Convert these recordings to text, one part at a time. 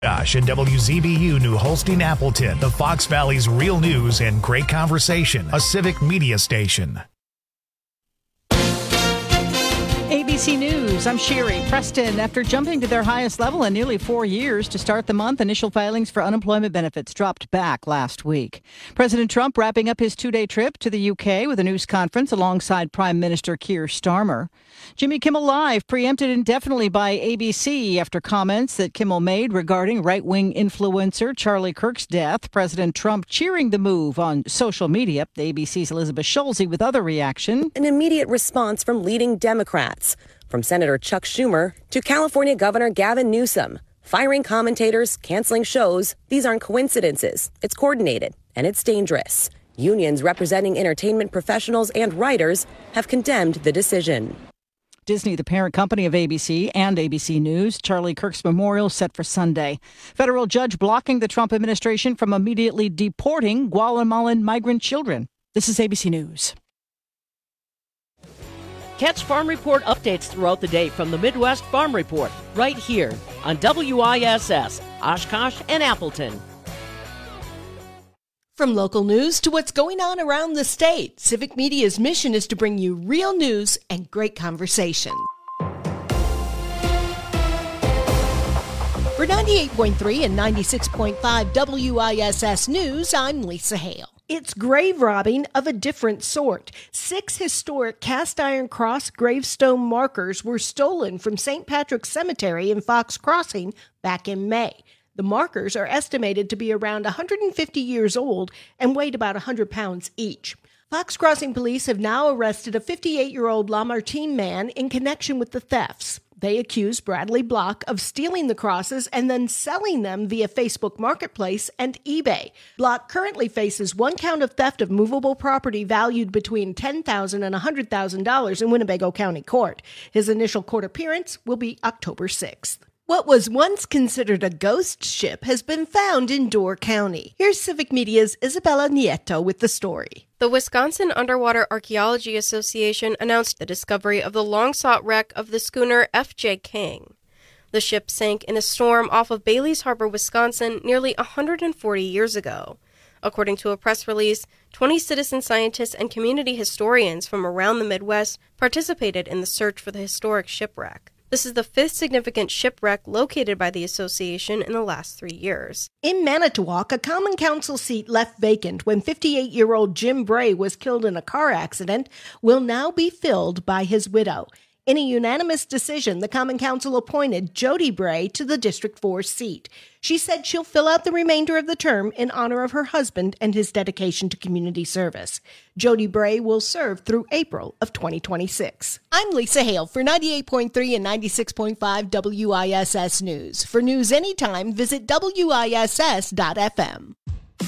Josh and WZBU New Holstein Appleton, the Fox Valley's real news and great conversation, a civic media station. ABC News, I'm Sherry. Preston, after jumping to their highest level in nearly 4 years to start the month, initial filings for unemployment benefits dropped back last week. President Trump wrapping up his 2-day trip to the UK with a news conference alongside Prime Minister Keir Starmer. Jimmy Kimmel Live preempted indefinitely by ABC after comments that Kimmel made regarding right-wing influencer Charlie Kirk's death. President Trump cheering the move on social media. ABC's Elizabeth Schulze with other reaction. An immediate response from leading Democrats, from Senator Chuck Schumer to California Governor Gavin Newsom. Firing commentators, canceling shows, these aren't coincidences. It's coordinated, and it's dangerous. Unions representing entertainment professionals and writers have condemned the decision. Disney, the parent company of ABC and ABC News, Charlie Kirk's memorial set for Sunday. Federal judge blocking the Trump administration from immediately deporting Guatemalan migrant children. This is ABC News. Catch Farm Report updates throughout the day from the Midwest Farm Report, right here on WISS, Oshkosh and Appleton. From local news to what's going on around the state, Civic Media's mission is to bring you real news and great conversation. For 98.3 and 96.5 WISS News, I'm Lisa Hale. It's grave robbing of a different sort. 6 historic cast iron cross gravestone markers were stolen from St. Patrick's Cemetery in Fox Crossing back in May. The markers are estimated to be around 150 years old and weighed about 100 pounds each. Fox Crossing police have now arrested a 58-year-old Lamartine man in connection with the thefts. They accuse Bradley Block of stealing the crosses and then selling them via Facebook Marketplace and eBay. Block currently faces 1 count of theft of movable property valued between $10,000 and $100,000 in Winnebago County Court. His initial court appearance will be October 6th. What was once considered a ghost ship has been found in Door County. Here's Civic Media's Isabella Nieto with the story. The Wisconsin Underwater Archaeology Association announced the discovery of the long-sought wreck of the schooner F.J. King. The ship sank in a storm off of Bailey's Harbor, Wisconsin, nearly 140 years ago. According to a press release, 20 citizen scientists and community historians from around the Midwest participated in the search for the historic shipwreck. This is the 5th significant shipwreck located by the association in the last 3 years. In Manitowoc, a common council seat left vacant when 58-year-old Jim Bray was killed in a car accident will now be filled by his widow. In a unanimous decision, the Common Council appointed Jody Bray to the District 4 seat. She said she'll fill out the remainder of the term in honor of her husband and his dedication to community service. Jody Bray will serve through April of 2026. I'm Lisa Hale for 98.3 and 96.5 WISS News. For news anytime, visit WISS.FM.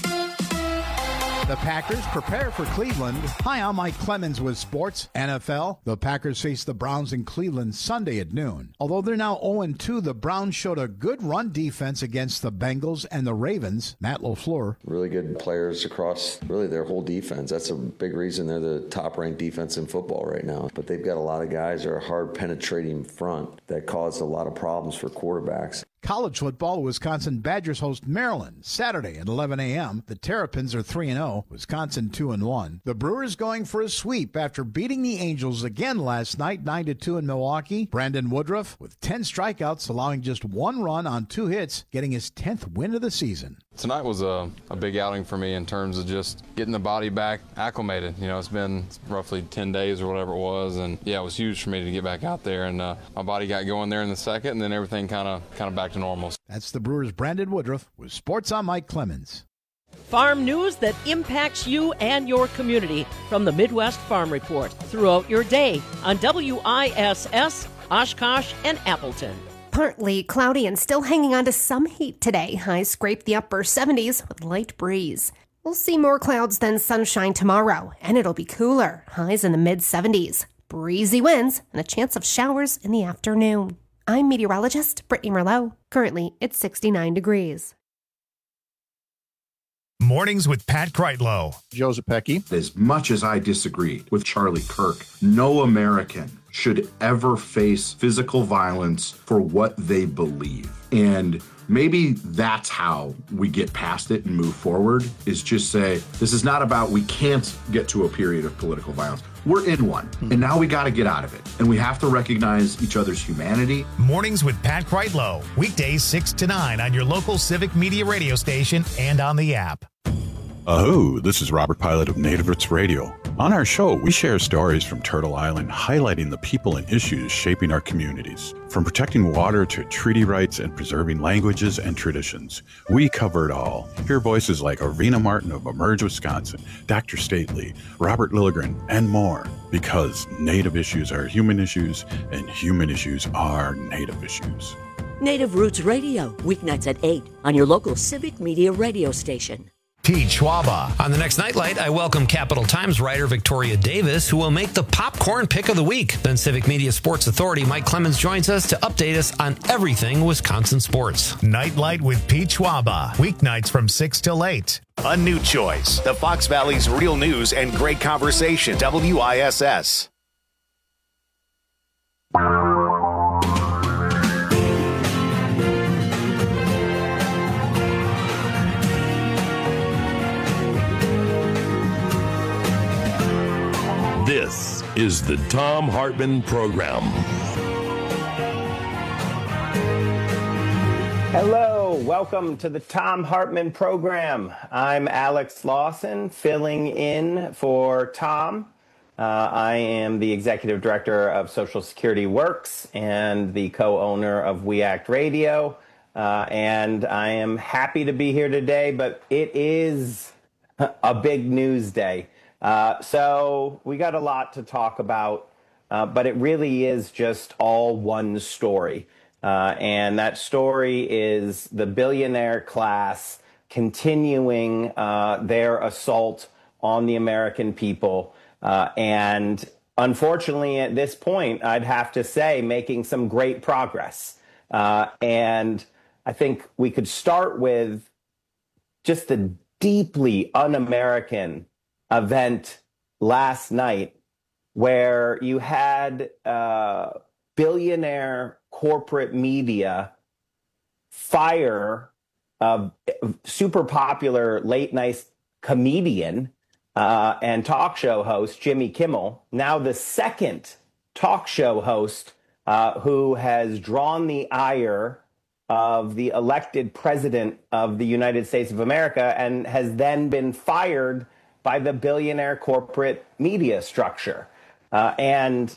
The Packers prepare for Cleveland. Hi, I'm Mike Clemens with Sports. NFL, the Packers face the Browns in Cleveland Sunday at noon. Although they're now 0-2, the Browns showed a good run defense against the Bengals and the Ravens. Matt LaFleur. Really good players across really their whole defense. That's a big reason they're the top-ranked defense in football right now. But they've got a lot of guys that are hard-penetrating front that cause a lot of problems for quarterbacks. College football, Wisconsin Badgers host Maryland Saturday at 11 a.m. The Terrapins are 3-0, Wisconsin 2-1. The Brewers going for a sweep after beating the Angels again last night, 9-2 in Milwaukee. Brandon Woodruff with 10 strikeouts, allowing just 1 run on 2 hits, getting his 10th win of the season. Tonight was a big outing for me in terms of just getting the body back acclimated. You know, it's been roughly 10 days or whatever it was, and yeah, it was huge for me to get back out there, and my body got going there in the second, and then everything kind of back to normal. That's the Brewers' Brandon Woodruff with Sports. I'm Mike Clemens. Farm news that impacts you and your community from the Midwest Farm Report throughout your day on WISS, Oshkosh, and Appleton. Partly cloudy and still hanging on to some heat today. Highs scrape the upper 70s with light breeze. We'll see more clouds than sunshine tomorrow, and it'll be cooler. Highs in the mid-70s. Breezy winds and a chance of showers in the afternoon. I'm meteorologist Brittany Merlot. Currently, it's 69 degrees. Mornings with Pat Kreitlow. Joe Zepecki. As much as I disagreed with Charlie Kirk, no American should ever face physical violence for what they believe. And Maybe that's how we get past it and move forward, is just say, this is not about we can't get to a period of political violence. We're in one, and now we got to get out of it. And we have to recognize each other's humanity. Mornings with Pat Kreitlow, weekdays 6 to 9 on your local Civic Media radio station and on the app. Aho, this is Robert Pilot of Native Roots Radio. On our show, we share stories from Turtle Island highlighting the people and issues shaping our communities. From protecting water to treaty rights and preserving languages and traditions, we cover it all. Hear voices like Arvina Martin of Emerge, Wisconsin, Dr. Stately, Robert Lilligren, and more. Because Native issues are human issues, and human issues are Native issues. Native Roots Radio, weeknights at 8 on your local Civic Media radio station. Pete Schwaba. On the next Nightlight, I welcome Capital Times writer Victoria Davis, who will make the popcorn pick of the week. Then Civic Media Sports Authority Mike Clemens joins us to update us on everything Wisconsin sports. Nightlight with Pete Schwaba. Weeknights from 6 till 8. A new choice. The Fox Valley's real news and great conversation. WISS. This is the Thom Hartmann Program. Hello, welcome to the Thom Hartmann Program. I'm Alex Lawson, filling in for Tom. I am the Executive Director of Social Security Works and the co-owner of We Act Radio. And I am happy to be here today, but it is a big news day. So we got a lot to talk about, but it really is just all one story. And that story is the billionaire class continuing their assault on the American people. And unfortunately, at this point, I'd have to say, making some great progress. And I think we could start with just the deeply un-American event last night where you had billionaire corporate media fire a super popular late night comedian and talk show host Jimmy Kimmel, now the second talk show host who has drawn the ire of the elected president of the United States of America and has then been fired by the billionaire corporate media structure. There's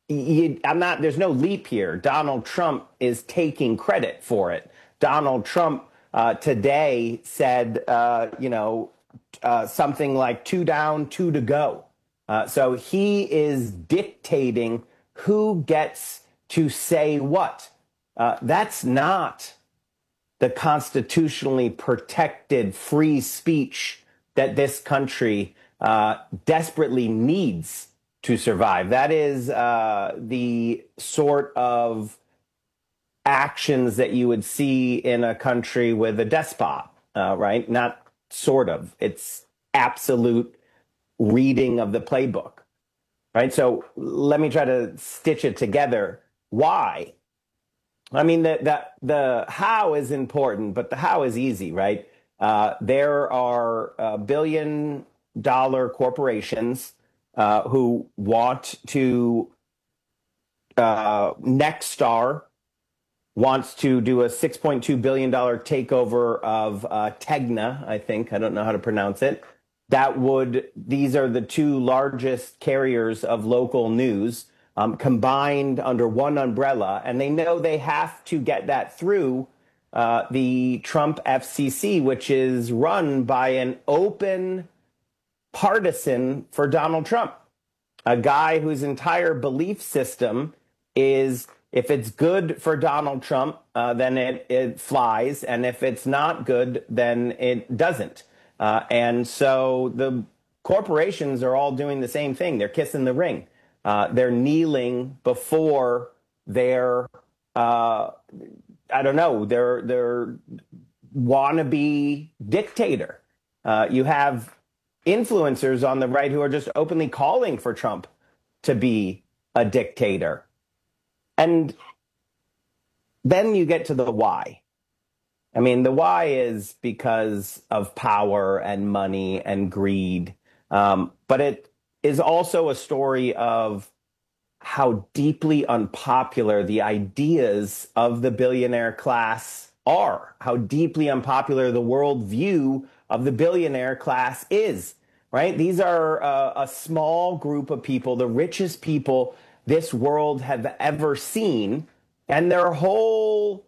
no leap here. Donald Trump is taking credit for it. Donald Trump today said, something like 2 down, 2 to go. So he is dictating who gets to say what. That's not the constitutionally protected free speech that this country desperately needs to survive. That is the sort of actions that you would see in a country with a despot, right? Not sort of. It's absolute reading of the playbook, right? So let me try to stitch it together. Why? I mean, the how is important, but the how is easy, right? There are billion-dollar corporations who want to, Nexstar wants to do a $6.2 billion takeover of Tegna, I think. I don't know how to pronounce it. These are the 2 largest carriers of local news combined under one umbrella, and they know they have to get that through the Trump FCC, which is run by an open partisan for Donald Trump, a guy whose entire belief system is if it's good for Donald Trump, then it flies, and if it's not good, then it doesn't. And so the corporations are all doing the same thing. They're kissing the ring. They're kneeling before their their wannabe dictator. You have influencers on the right who are just openly calling for Trump to be a dictator. And then you get to the why. I mean, the why is because of power and money and greed. But it is also a story of how deeply unpopular the ideas of the billionaire class are, how deeply unpopular the worldview of the billionaire class is, right? These are a small group of people, the richest people this world have ever seen, and their whole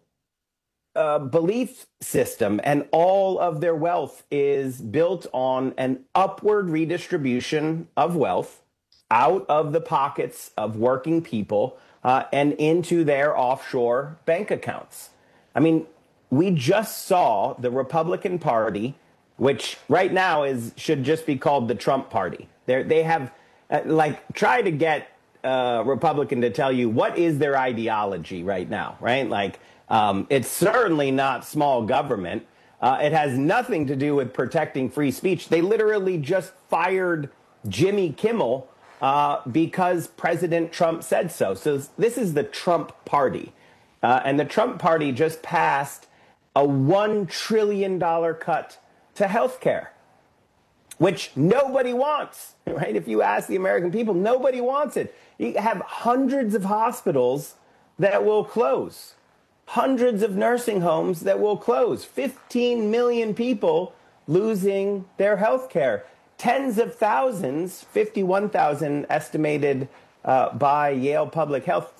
belief system and all of their wealth is built on an upward redistribution of wealth out of the pockets of working people and into their offshore bank accounts. I mean, we just saw the Republican Party, which right now should just be called the Trump Party. They have try to get Republican to tell you what is their ideology right now, right? It's certainly not small government. It has nothing to do with protecting free speech. They literally just fired Jimmy Kimmel because President Trump said so. So this is the Trump Party. And the Trump Party just passed a $1 trillion cut to health care, which nobody wants, right? If you ask the American people, nobody wants it. You have hundreds of hospitals that will close, hundreds of nursing homes that will close, 15 million people losing their health care. Tens of thousands, 51,000 estimated by Yale Public Health,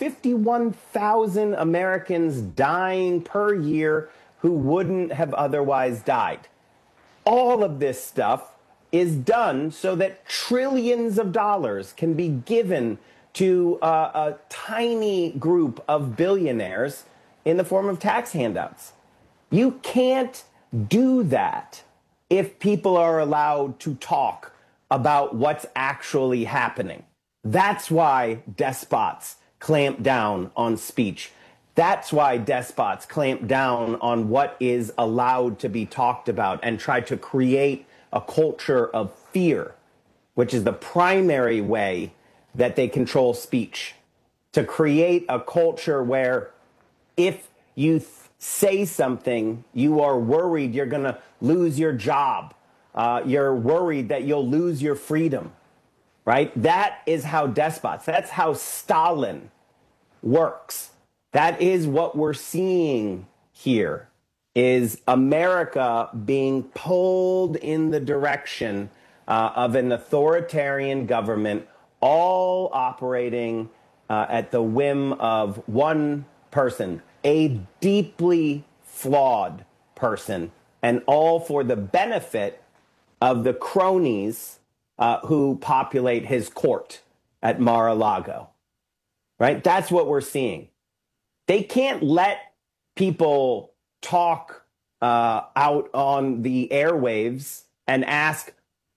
51,000 Americans dying per year who wouldn't have otherwise died. All of this stuff is done so that trillions of dollars can be given to a tiny group of billionaires in the form of tax handouts. You can't do that if people are allowed to talk about what's actually happening. That's why despots clamp down on speech. That's why despots clamp down on what is allowed to be talked about and try to create a culture of fear, which is the primary way that they control speech. To create a culture where if you say something, you are worried you're going to lose your job. You're worried that you'll lose your freedom, right? That is how despots, that's how Stalin works. That is what we're seeing here, is America being pulled in the direction of an authoritarian government, all operating at the whim of one person, a deeply flawed person, and all for the benefit of the cronies who populate his court at Mar-a-Lago, right? That's what we're seeing. They can't let people talk out on the airwaves and ask,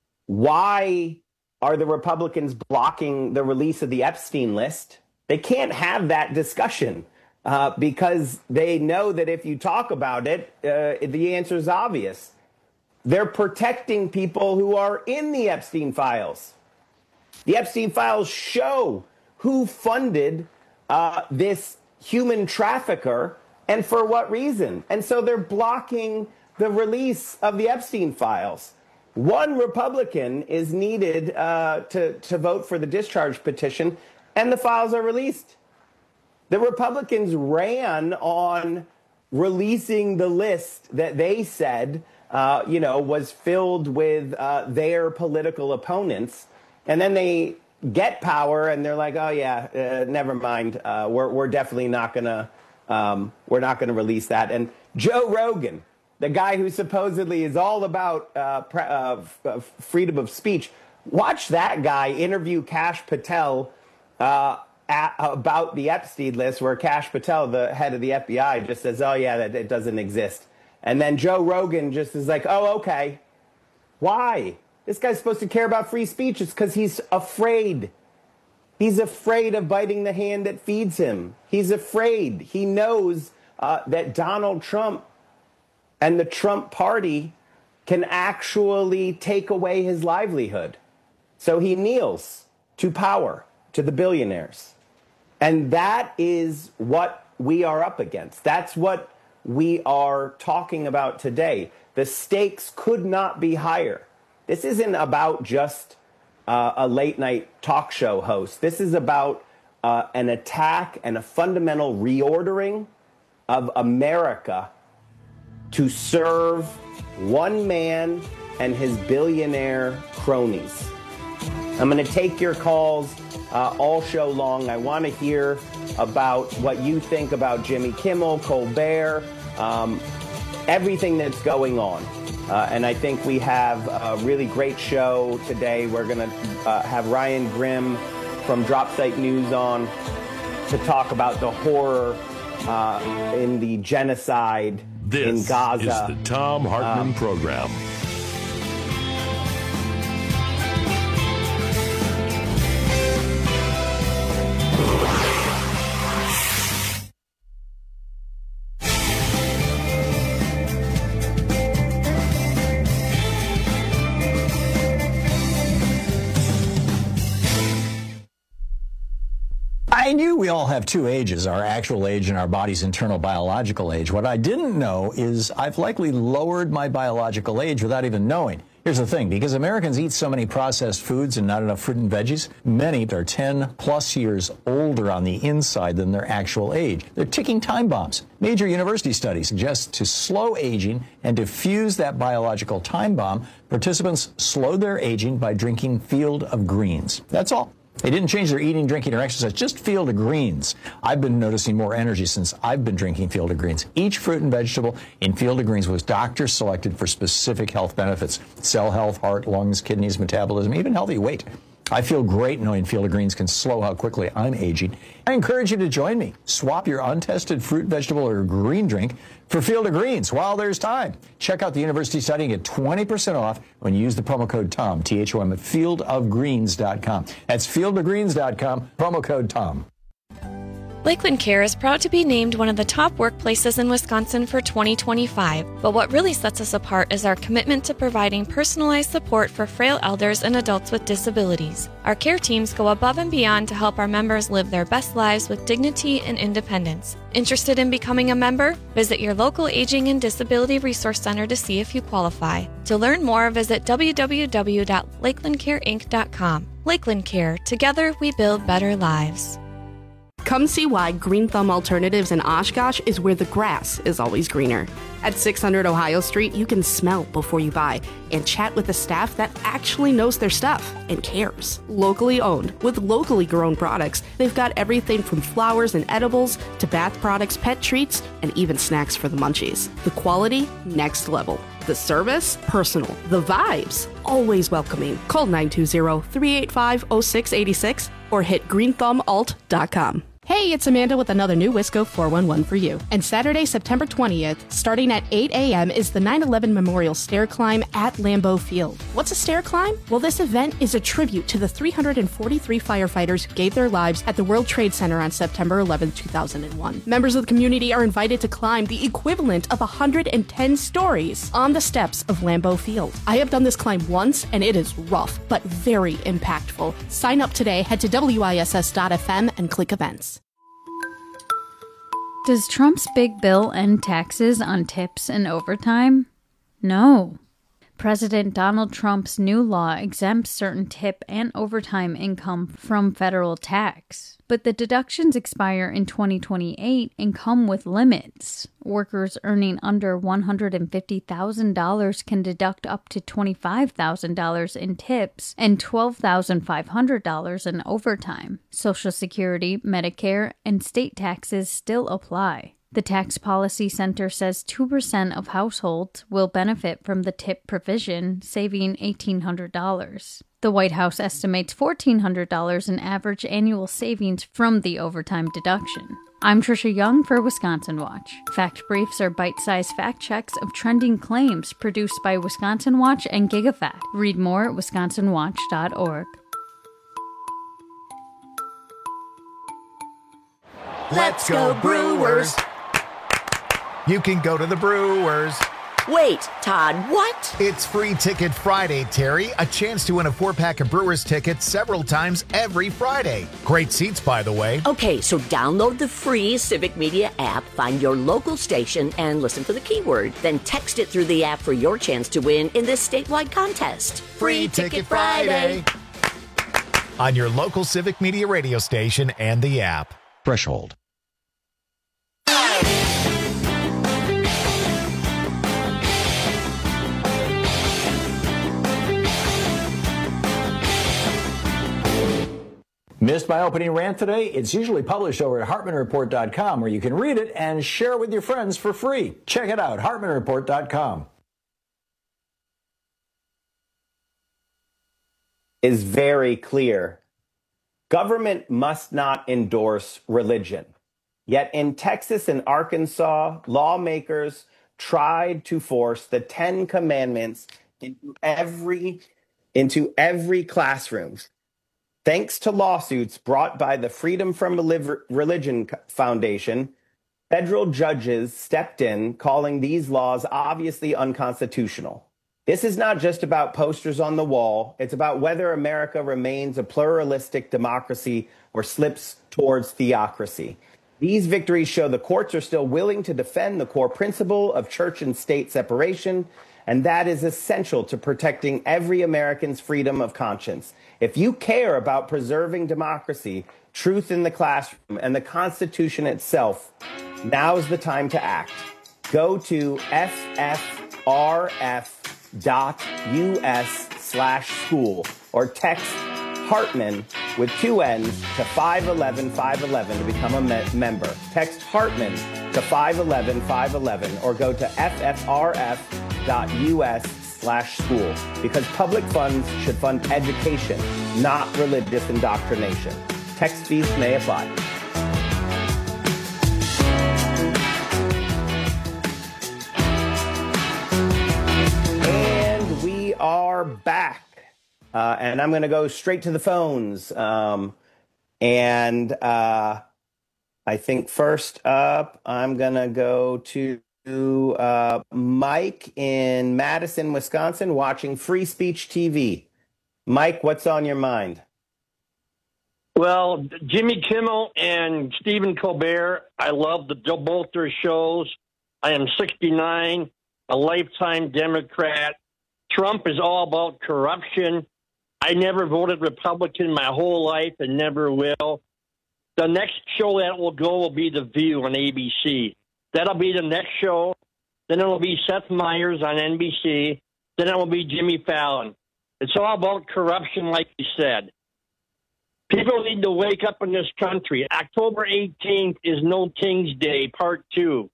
why are the Republicans blocking the release of the Epstein list? They can't have that discussion because they know that if you talk about it, the answer is obvious. They're protecting people who are in the Epstein files. The Epstein files show who funded this human trafficker and for what reason. And so they're blocking the release of the Epstein files. One Republican is needed to vote for the discharge petition, and the files are released. The Republicans ran on releasing the list that they said, was filled with their political opponents. And then they get power and they're like, oh yeah, never mind. We're definitely not gonna release that. And Joe Rogan, the guy who supposedly is all about freedom of speech, watch that guy interview Kash Patel about the Epstein list, where Kash Patel, the head of the FBI, just says, oh yeah, that it doesn't exist. And then Joe Rogan just is like, oh, okay. Why? This guy's supposed to care about free speech. It's because he's afraid. He's afraid of biting the hand that feeds him. He's afraid. He knows that Donald Trump and the Trump Party can actually take away his livelihood. So he kneels to power, to the billionaires. And that is what we are up against. That's what we are talking about today. The stakes could not be higher. This isn't about just a late night talk show host. This is about an attack and a fundamental reordering of America to serve one man and his billionaire cronies. I'm going to take your calls all show long. I want to hear about what you think about Jimmy Kimmel, Colbert, everything that's going on. And I think we have a really great show today. We're going to have Ryan Grimm from Drop Site News on to talk about the horror in the genocide in Gaza. This is the Thom Hartmann Program. I knew we all have two ages, our actual age and our body's internal biological age. What I didn't know is I've likely lowered my biological age without even knowing. Here's the thing, because Americans eat so many processed foods and not enough fruit and veggies, many are 10 plus years older on the inside than their actual age. They're ticking time bombs. Major university studies suggest to slow aging and diffuse that biological time bomb, participants slowed their aging by drinking Field of Greens. That's all. They didn't change their eating, drinking, or exercise, just Field of Greens. I've been noticing more energy since I've been drinking Field of Greens. Each fruit and vegetable in Field of Greens was doctor selected for specific health benefits: cell health, heart, lungs, kidneys, metabolism, even healthy weight. I feel great knowing Field of Greens can slow how quickly I'm aging. I encourage you to join me. Swap your untested fruit, vegetable, or green drink for Field of Greens while there's time. Check out the university study and get 20% off when you use the promo code TOM, T-H-O-M, at fieldofgreens.com. That's fieldofgreens.com, promo code TOM. Lakeland Care is proud to be named one of the top workplaces in Wisconsin for 2025, but what really sets us apart is our commitment to providing personalized support for frail elders and adults with disabilities. Our care teams go above and beyond to help our members live their best lives with dignity and independence. Interested in becoming a member? Visit your local Aging and Disability Resource Center to see if you qualify. To learn more, visit www.lakelandcareinc.com. Lakeland Care. Together, we build better lives. Come see why Green Thumb Alternatives in Oshkosh is where the grass is always greener. At 600 Ohio Street, you can smell before you buy and chat with the staff that actually knows their stuff and cares. Locally owned, with locally grown products, they've got everything from flowers and edibles to bath products, pet treats, and even snacks for the munchies. The quality, next level. The service, personal. The vibes, always welcoming. Call 920-385-0686 or hit greenthumbalt.com. Hey, it's Amanda with another new Wisco 411 for you. And Saturday, September 20th, starting at 8 a.m. is the 9/11 Memorial Stair Climb at Lambeau Field. What's a stair climb? Well, this event is a tribute to the 343 firefighters who gave their lives at the World Trade Center on September 11, 2001. Members of the community are invited to climb the equivalent of 110 stories on the steps of Lambeau Field. I have done this climb once, and it is rough, but very impactful. Sign up today, head to WISS.FM and click events. Does Trump's big bill end taxes on tips and overtime? No. President Donald Trump's new law exempts certain tip and overtime income from federal tax. But the deductions expire in 2028 and come with limits. Workers earning under $150,000 can deduct up to $25,000 in tips and $12,500 in overtime. Social Security, Medicare, and state taxes still apply. The Tax Policy Center says 2% of households will benefit from the tip provision, saving $1,800. The White House estimates $1,400 in average annual savings from the overtime deduction. I'm Trisha Young for Wisconsin Watch. Fact Briefs are bite-sized fact checks of trending claims produced by Wisconsin Watch and GigaFact. Read more at wisconsinwatch.org. Let's go Brewers! You can go to the Brewers. Wait, Todd, what? It's Free Ticket Friday, Terry. A chance to win a 4-pack of Brewers tickets several times every Friday. Great seats, by the way. Okay, so download the free Civic Media app, find your local station, and listen for the keyword. Then text it through the app for your chance to win in this statewide contest. Free Ticket Friday. On your local Civic Media radio station and the app. Threshold. Missed my opening rant today? It's usually published over at HartmanReport.com, where you can read it and share it with your friends for free. Check it out, HartmanReport.com. Is very clear. Government must not endorse religion. Yet in Texas and Arkansas, lawmakers tried to force the 10 Commandments into every classroom. Thanks to lawsuits brought by the Freedom from Religion Foundation, federal judges stepped in, calling these laws obviously unconstitutional. This is not just about posters on the wall. It's about whether America remains a pluralistic democracy or slips towards theocracy. These victories show the courts are still willing to defend the core principle of church and state separation, and that is essential to protecting every American's freedom of conscience. If you care about preserving democracy, truth in the classroom, and the Constitution itself, now's the time to act. Go to ffrf.us/school or text Hartman with 2 N's to 511-511 to become a member. Text Hartman to 511-511 or go to ffrf.us/school, because public funds should fund education, not religious indoctrination. Text fees may apply. And we are back. And I'm going to go straight to the phones. I think first up, I'm going to go to Mike in Madison, Wisconsin, watching Free Speech TV. Mike, what's on your mind? Well, Jimmy Kimmel and Stephen Colbert, I love both their shows. I am 69, a lifetime Democrat. Trump is all about corruption. I never voted Republican my whole life and never will. The next show that will go will be The View on ABC. That'll be the next show. Then it'll be Seth Meyers on NBC. Then it will be Jimmy Fallon. It's all about corruption, like you said. People need to wake up in this country. October 18th is No King's Day, Part 2.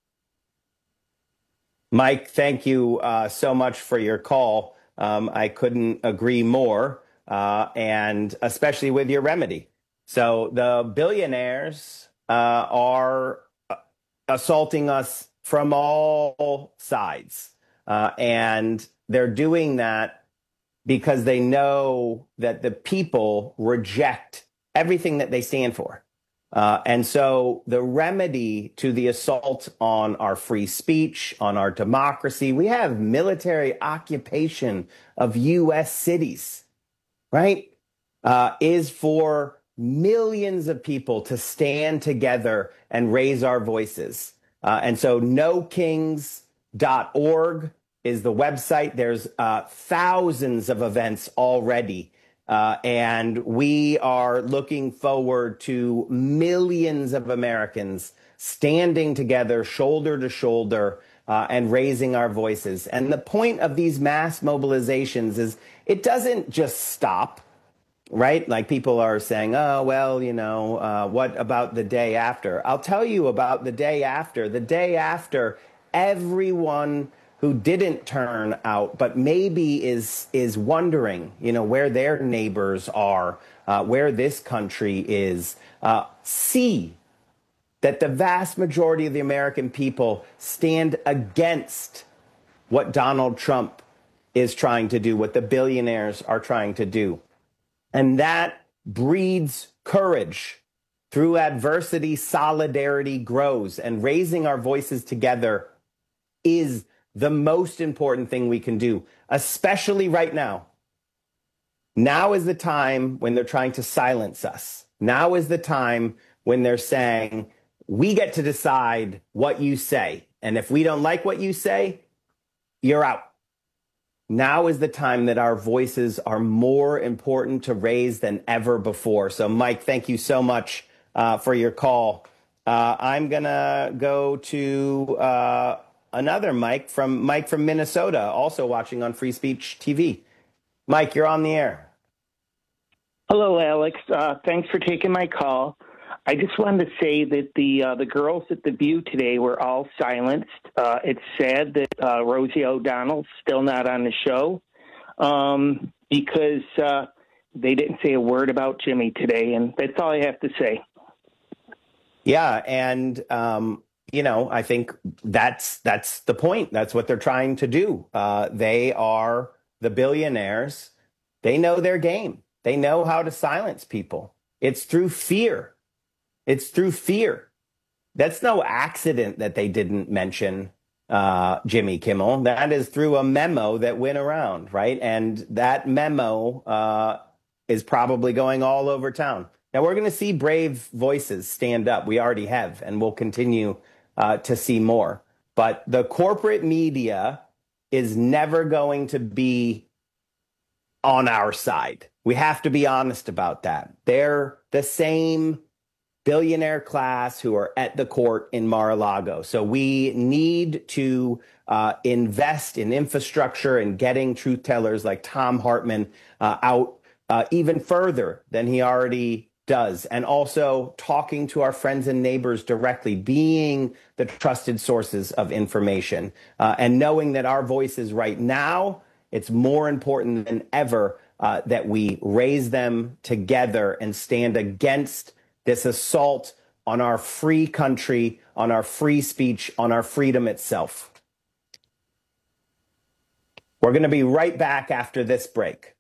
Mike, thank you so much for your call. I couldn't agree more, and especially with your remedy. So the billionaires are assaulting us from all sides, and they're doing that because they know that the people reject everything that they stand for. And so the remedy to the assault on our free speech, on our democracy, we have military occupation of U.S. cities, right, is for millions of people to stand together and raise our voices. And so nokings.org is the website. There's thousands of events already. And we are looking forward to millions of Americans standing together, shoulder to shoulder, and raising our voices. And the point of these mass mobilizations is it doesn't just stop, right? Like people are saying, oh, well, you know, what about the day after? I'll tell you about the day after. The day after, everyone who didn't turn out, but maybe is wondering, you know, where their neighbors are, where this country is, see that the vast majority of the American people stand against what Donald Trump is trying to do, what the billionaires are trying to do. And that breeds courage. Through adversity, solidarity grows, and raising our voices together is the most important thing we can do, especially right now. Now is the time when they're trying to silence us. Now is the time when they're saying, we get to decide what you say. And if we don't like what you say, you're out. Now is the time that our voices are more important to raise than ever before. So, Mike, thank you so much for your call. I'm going to go to another Mike from Minnesota, also watching on Free Speech TV. Mike, you're on the air. Hello, Alex. Thanks for taking my call. I just wanted to say that the girls at The View today were all silenced. It's sad that Rosie O'Donnell's still not on the show because they didn't say a word about Jimmy today, and that's all I have to say. Yeah, and I think that's the point. That's what they're trying to do. They are the billionaires. They know their game. They know how to silence people. It's through fear. It's through fear. That's no accident that they didn't mention Jimmy Kimmel. That is through a memo that went around, right? And that memo is probably going all over town. Now, we're going to see brave voices stand up. We already have, and we'll continue to see more. But the corporate media is never going to be on our side. We have to be honest about that. They're the same billionaire class who are at the court in Mar-a-Lago. So we need to invest in infrastructure and getting truth tellers like Thom Hartmann out even further than he already does. And also talking to our friends and neighbors directly, being the trusted sources of information, and knowing that our voices right now, it's more important than ever that we raise them together and stand against this assault on our free country, on our free speech, on our freedom itself. We're going to be right back after this break.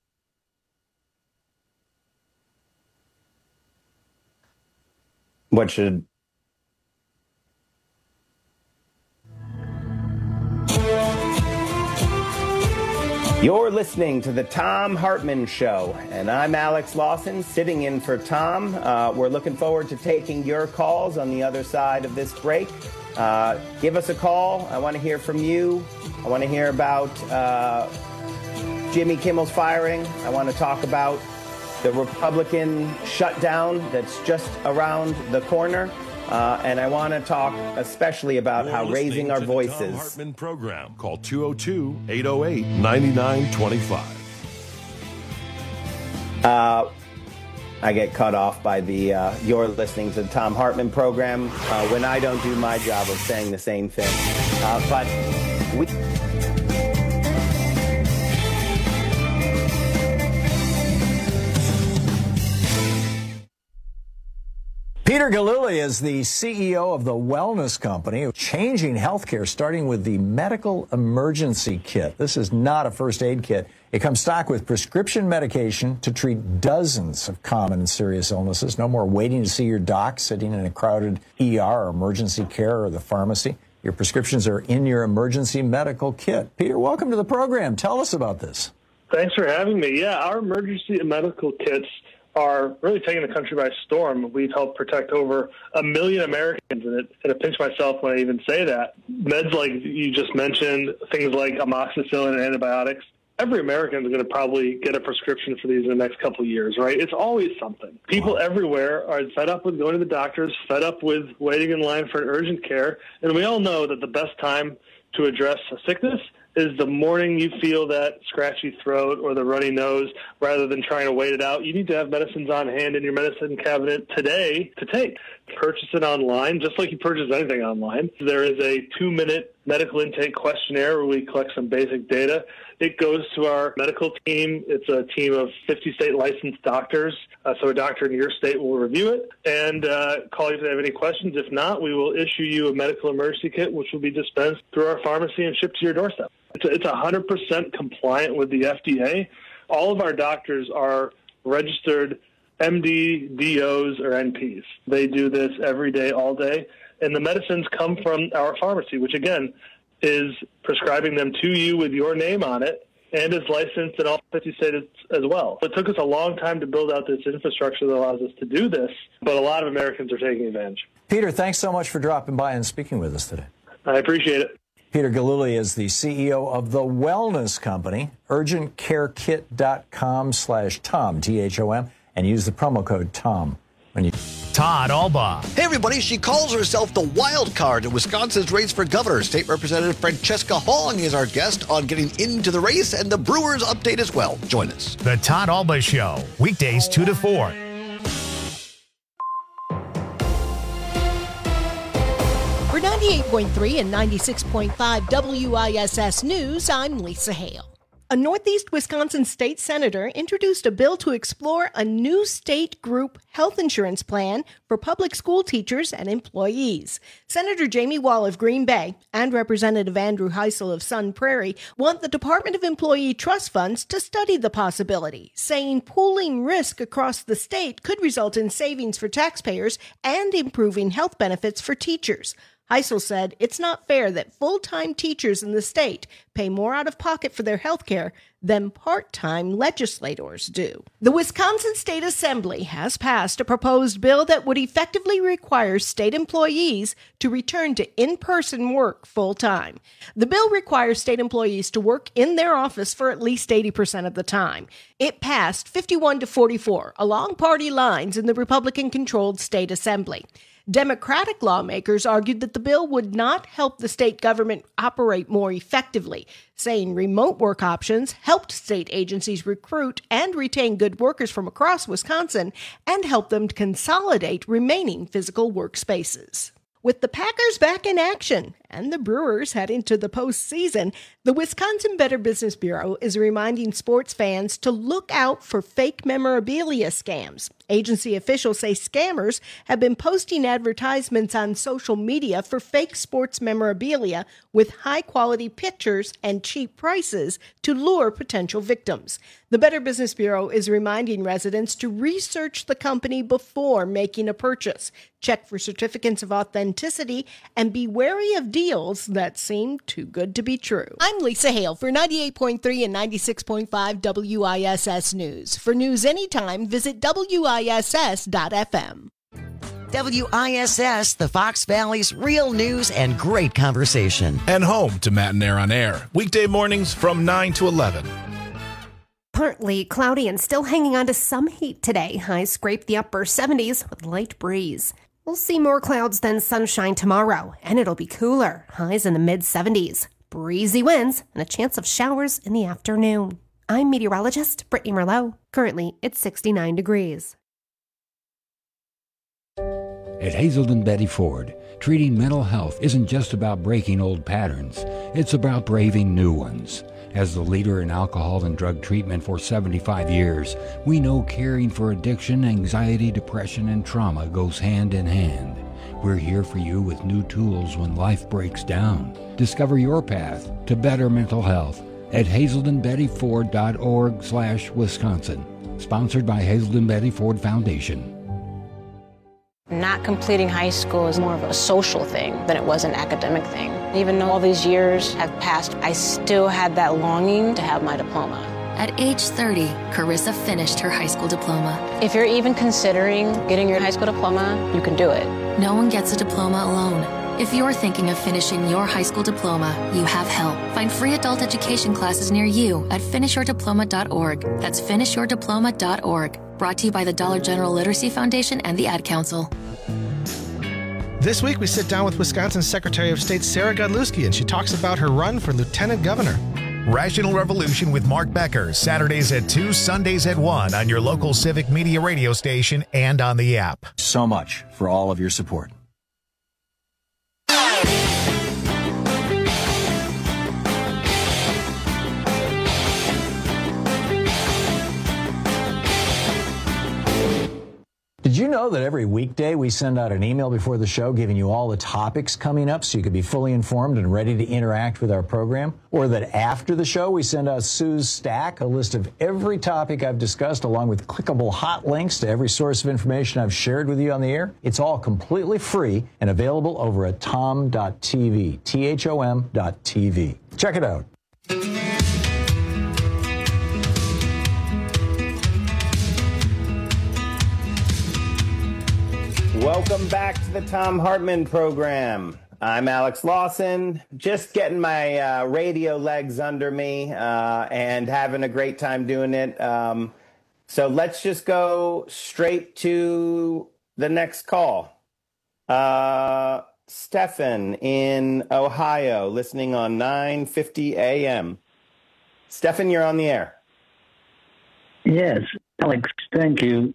What should... You're listening to the Thom Hartmann Show, and I'm Alex Lawson, sitting in for Tom. We're looking forward to taking your calls on the other side of this break. Give us a call. I want to hear from you. I want to hear about Jimmy Kimmel's firing. I want to talk about the Republican shutdown that's just around the corner. And I want to talk especially about how raising our voices. The Thom Hartmann Program. Call 202-808-9925. I get cut off by the you're listening to the Thom Hartmann Program when I don't do my job of saying the same thing. But we... Peter Gillooly is the CEO of the Wellness Company, changing healthcare, starting with the medical emergency kit. This is not a first aid kit. It comes stocked with prescription medication to treat dozens of common and serious illnesses. No more waiting to see your doc, sitting in a crowded ER or emergency care or the pharmacy. Your prescriptions are in your emergency medical kit. Peter, welcome to the program. Tell us about this. Thanks for having me. Yeah, our emergency medical kits are really taking the country by storm. We've helped protect over 1 million Americans, and I pinch myself when I even say that. Meds like you just mentioned, things like amoxicillin and antibiotics, every American is going to probably get a prescription for these in the next couple of years, right? It's always something. People everywhere are fed up with going to the doctors, fed up with waiting in line for an urgent care, and we all know that the best time to address a sickness is the morning you feel that scratchy throat or the runny nose, rather than trying to wait it out. You need to have medicines on hand in your medicine cabinet today to take. Purchase it online, just like you purchase anything online. There is a 2-minute medical intake questionnaire where we collect some basic data. It goes to our medical team. It's a team of 50 state licensed doctors. So a doctor in your state will review it and call you if they have any questions. If not, we will issue you a medical emergency kit, which will be dispensed through our pharmacy and shipped to your doorstep. It's 100% compliant with the FDA. All of our doctors are registered MD, DOs, or NPs. They do this every day, all day. And the medicines come from our pharmacy, which, again, is prescribing them to you with your name on it and is licensed in all 50 states as well. It took us a long time to build out this infrastructure that allows us to do this, but a lot of Americans are taking advantage. Peter, thanks so much for dropping by and speaking with us today. I appreciate it. Peter Gillooly is the CEO of the wellness company, urgentcarekit.com/Tom, T-H-O-M, and use the promo code TOM. Todd Albaugh. Hey, everybody. She calls herself the wild card in Wisconsin's race for governor. State Representative Francesca Hong is our guest on getting into the race, and the Brewers update as well. Join us. The Todd Albaugh Show, weekdays 2 to 4. For 98.3 and 96.5 WISS News, I'm Lisa Hale. A Northeast Wisconsin state senator introduced a bill to explore a new state group health insurance plan for public school teachers and employees. Senator Jamie Wall of Green Bay and Representative Andrew Heisel of Sun Prairie want the Department of Employee Trust Funds to study the possibility, saying pooling risk across the state could result in savings for taxpayers and improving health benefits for teachers. Heisel said it's not fair that full-time teachers in the state pay more out of pocket for their health care than part-time legislators do. The Wisconsin State Assembly has passed a proposed bill that would effectively require state employees to return to in-person work full-time. The bill requires state employees to work in their office for at least 80% of the time. It passed 51 to 44 along party lines in the Republican-controlled state assembly. Democratic lawmakers argued that the bill would not help the state government operate more effectively, saying remote work options helped state agencies recruit and retain good workers from across Wisconsin and help them to consolidate remaining physical workspaces. With the Packers back in action and the Brewers heading to the postseason, the Wisconsin Better Business Bureau is reminding sports fans to look out for fake memorabilia scams. Agency officials say scammers have been posting advertisements on social media for fake sports memorabilia with high-quality pictures and cheap prices to lure potential victims. The Better Business Bureau is reminding residents to research the company before making a purchase, check for certificates of authenticity, and be wary of deals that seem too good to be true. I'm Lisa Hale for 98.3 and 96.5 WISS News. For news anytime, visit WISS.FM. WISS, the Fox Valley's real news and great conversation. And home to Matt and Air on Air. Weekday mornings from 9 to 11. Partly cloudy and still hanging on to some heat today. Highs scrape the upper 70s with light breeze. We'll see more clouds than sunshine tomorrow, and it'll be cooler. Highs in the mid-70s. Breezy winds and a chance of showers in the afternoon. I'm meteorologist Brittany Merlot. Currently, it's 69 degrees. At Hazelden Betty Ford, treating mental health isn't just about breaking old patterns. It's about braving new ones. As the leader in alcohol and drug treatment for 75 years, we know caring for addiction, anxiety, depression, and trauma goes hand in hand. We're here for you with new tools when life breaks down. Discover your path to better mental health at hazeldenbettyford.org/Wisconsin. Sponsored by Hazelden Betty Ford Foundation. Not completing high school is more of a social thing than it was an academic thing. Even though all these years have passed, I still had that longing to have my diploma. At age 30, Carissa finished her high school diploma. If you're even considering getting your high school diploma, you can do it. No one gets a diploma alone. If you're thinking of finishing your high school diploma, you have help. Find free adult education classes near you at finishyourdiploma.org. That's finishyourdiploma.org. Brought to you by the Dollar General Literacy Foundation and the Ad Council. This week, we sit down with Wisconsin Secretary of State Sarah Godlewski, and she talks about her run for lieutenant governor. Rational Revolution with Mark Becker, Saturdays at 2, Sundays at 1 on your local Civic Media radio station and on the app. So much for all of your support. Did you know that every weekday we send out an email before the show giving you all the topics coming up so you can be fully informed and ready to interact with our program? Or that after the show we send out Sue's Stack, a list of every topic I've discussed along with clickable hot links to every source of information I've shared with you on the air? It's all completely free and available over at tom.tv, THOM.tv. Check it out. Welcome back to the Thom Hartmann program. I'm Alex Lawson, just getting my radio legs under me and having a great time doing it. So let's just go straight to the next call. Stefan in Ohio, listening on 950 AM. Stefan, you're on the air. Yes, Alex, thank you.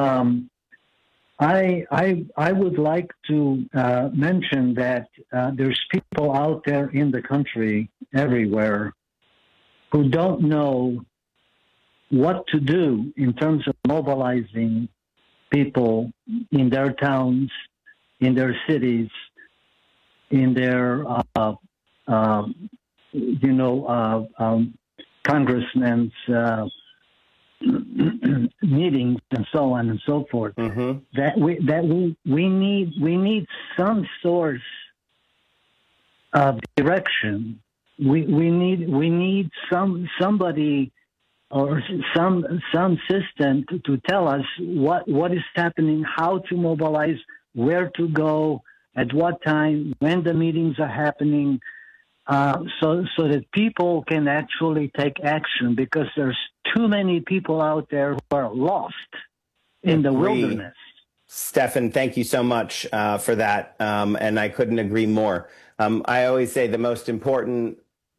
I would like to mention that there's people out there in the country, everywhere, who don't know what to do in terms of mobilizing people in their towns, in their cities, in their, congressmen's meetings and so on and so forth. Mm-hmm. We need some source of direction. We need somebody or some system to tell us what is happening, how to mobilize, where to go, at what time, when the meetings are happening, so that people can actually take action, because there's too many people out there who are lost in the wilderness. Stefan, thank you so much for that, and I couldn't agree more. I always say the most important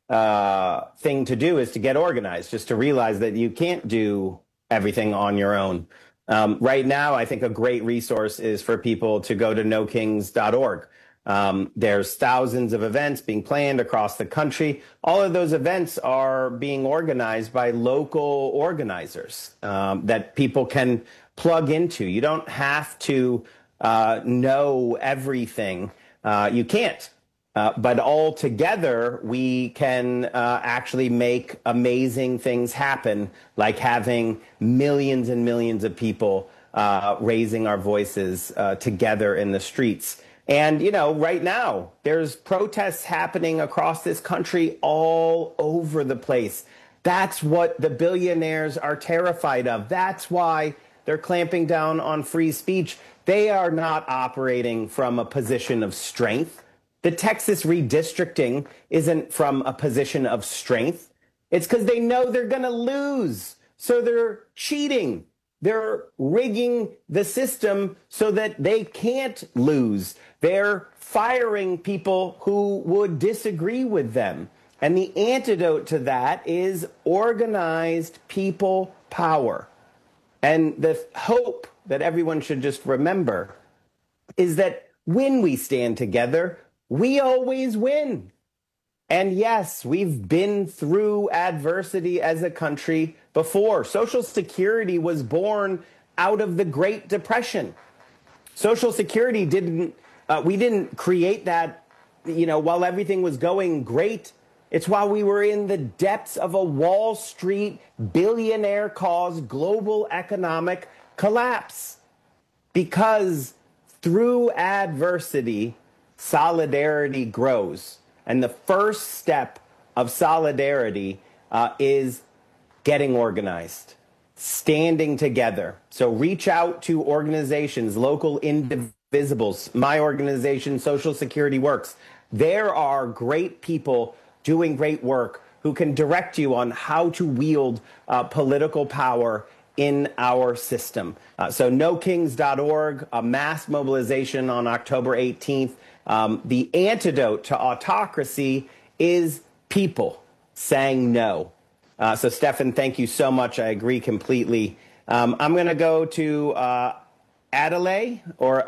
thing to do is to get organized, just to realize that you can't do everything on your own. Right now, I think a great resource is for people to go to nokings.org. There's thousands of events being planned across the country. All of those events are being organized by local organizers that people can plug into. You don't have to know everything. You can't. But all together, we can actually make amazing things happen, like having millions and millions of people raising our voices together in the streets. And, right now, there's protests happening across this country all over the place. That's what the billionaires are terrified of. That's why they're clamping down on free speech. They are not operating from a position of strength. The Texas redistricting isn't from a position of strength. It's because they know they're going to lose. So they're cheating. They're rigging the system so that they can't lose. They're firing people who would disagree with them. And the antidote to that is organized people power. And the hope that everyone should just remember is that when we stand together, we always win. And yes, we've been through adversity as a country before. Social Security was born out of the Great Depression. Social Security we didn't create that, while everything was going great. It's while we were in the depths of a Wall Street billionaire-caused global economic collapse. Because through adversity, solidarity grows. And the first step of solidarity is getting organized, standing together. So reach out to organizations, local indivisibles, my organization, Social Security Works. There are great people doing great work who can direct you on how to wield political power in our system. So nokings.org, a mass mobilization on October 18th. The antidote to autocracy is people saying no. So, Stefan, thank you so much. I agree completely. I'm going to go to Adele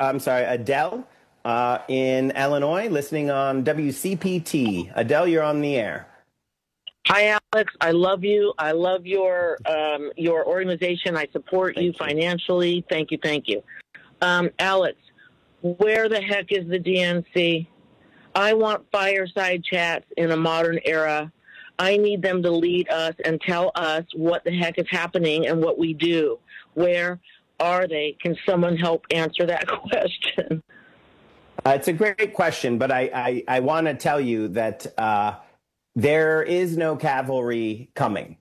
in Illinois, listening on WCPT. Adele, you're on the air. Hi, Alex. I love you. I love your organization. I support you financially. Thank you. Thank you. Alex, where the heck is the DNC? I want fireside chats in a modern era. I need them to lead us and tell us what the heck is happening and what we do. Where are they? Can someone help answer that question? It's a great question, but I want to tell you that there is no cavalry coming.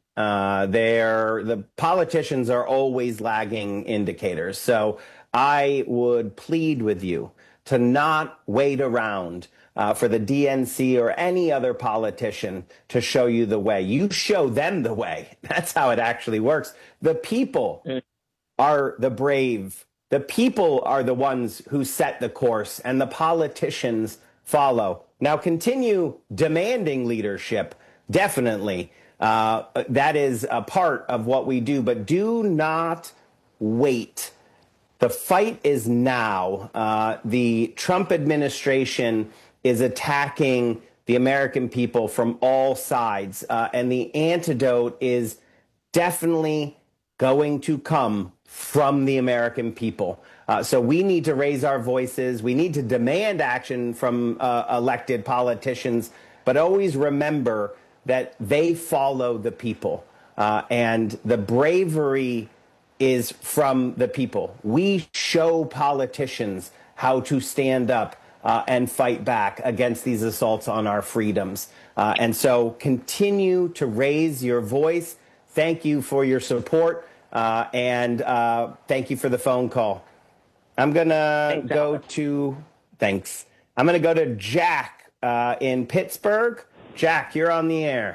The politicians are always lagging indicators. So I would plead with you to not wait around for the DNC or any other politician to show you the way. You show them the way. That's how it actually works. The people are the brave. The people are the ones who set the course, and the politicians follow. Now, continue demanding leadership, definitely. That is a part of what we do, but do not wait. The fight is now. The Trump administration is attacking the American people from all sides, and the antidote is definitely going to come from the American people. So we need to raise our voices. We need to demand action from elected politicians, but always remember that they follow the people. And the bravery is from the people. We show politicians how to stand up and fight back against these assaults on our freedoms. And so continue to raise your voice. Thank you for your support. And thank you for the phone call. I'm going to go to, thanks. I'm going to go to Jack in Pittsburgh. Jack, you're on the air.